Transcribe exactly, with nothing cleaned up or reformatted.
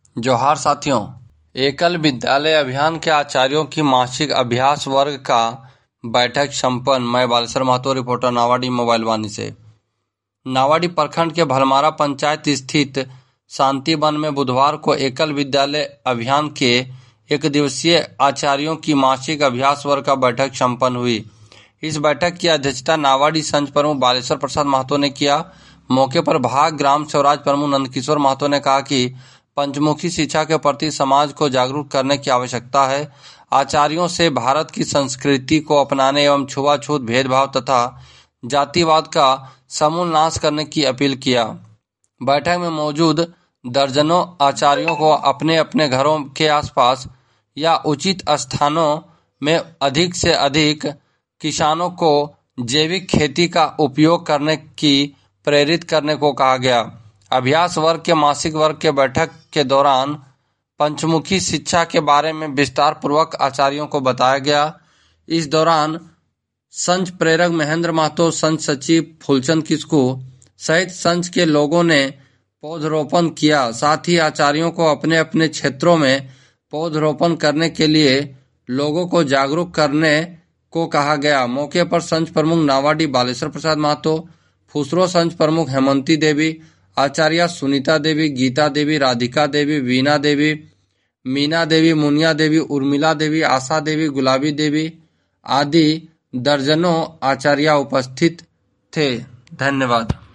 जोहार साथियों, एकल विद्यालय अभियान के आचार्यों की मासिक अभ्यास वर्ग का बैठक संपन्न। मैं बालेश्वर महतो, रिपोर्टर नावाडी मोबाइल वाणी से। नावाडी प्रखंड के भलमारा पंचायत स्थित शांति वन में बुधवार को एकल विद्यालय अभियान के एक दिवसीय आचार्यों की मासिक अभ्यास वर्ग का बैठक संपन्न हुई। इस बैठक की अध्यक्षता नावाडी संघ प्रमुख बालेश्वर प्रसाद महतो ने किया। मौके पर भाग ग्राम स्वराज प्रमुख नंदकिशोर महतो ने कहा कि पंचमुखी शिक्षा के प्रति समाज को जागरूक करने की आवश्यकता है। आचार्यों से भारत की संस्कृति को अपनाने एवं छुआछूत, भेदभाव तथा जातिवाद का समूल नाश करने की अपील किया। बैठक में मौजूद दर्जनों आचार्यों को अपने अपने घरों के आसपास या उचित स्थानों में अधिक से अधिक किसानों को जैविक खेती का उपयोग करने की प्रेरित करने को कहा गया। अभ्यास वर्ग के मासिक वर्ग के बैठक के दौरान पंचमुखी शिक्षा के बारे में विस्तार पूर्वक आचार्यों को बताया गया। इस दौरान संघ प्रेरक महेंद्र महतो, संघ सचिव फूलचंद किस्कू सहित संघ के लोगों ने पौधरोपण किया। साथ ही आचार्यों को अपने अपने क्षेत्रों में पौधरोपण करने के लिए लोगों को जागरूक करने को कहा गया। मौके पर संघ प्रमुख नावाडी बालेश्वर प्रसाद महतो, फुसरो संघ प्रमुख हेमंती देवी, आचार्य सुनीता देवी, गीता देवी, राधिका देवी, वीना देवी, मीना देवी, मुनिया देवी, उर्मिला देवी, आशा देवी, गुलाबी देवी आदि दर्जनों आचार्य उपस्थित थे। धन्यवाद।